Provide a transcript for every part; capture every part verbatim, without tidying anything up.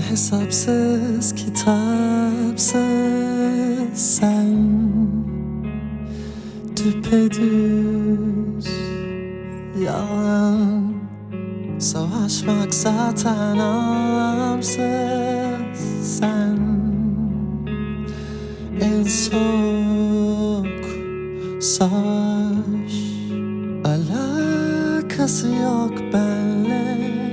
Hesapsız kitapsız sen, düpedüz yalan. Savaşmak zaten anlamsız sen, en soğuk savaş. Alakası yok benle.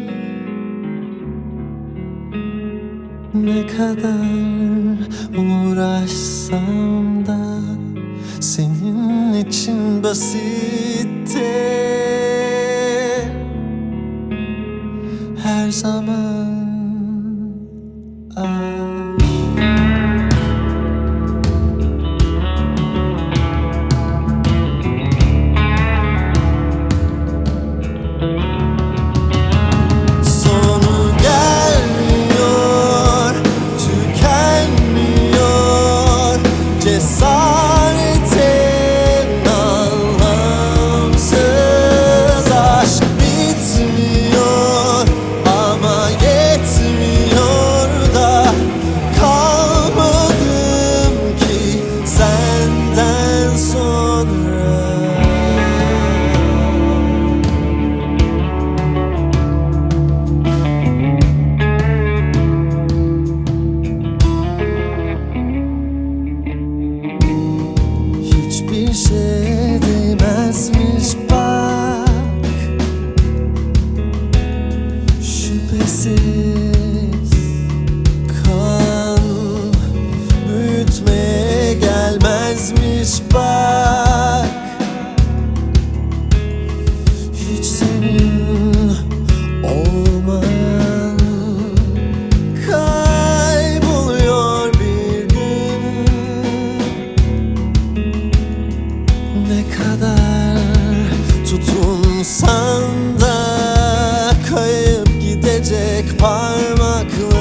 Ne kadar uğraşsam da senin için basitti her zaman. Ah. Cesaretin anlamsız, aşk bitmiyor ama yetmiyor da kalmadım ki senden sonra. Hiçbir şey değmezmiş bak, şüphesiz kan büyütmeye gelmezmiş bak. Hiç senin olmayan kayboluyor bir gün. Ne kadar tutunsan da kayıp gidecek parmaklar.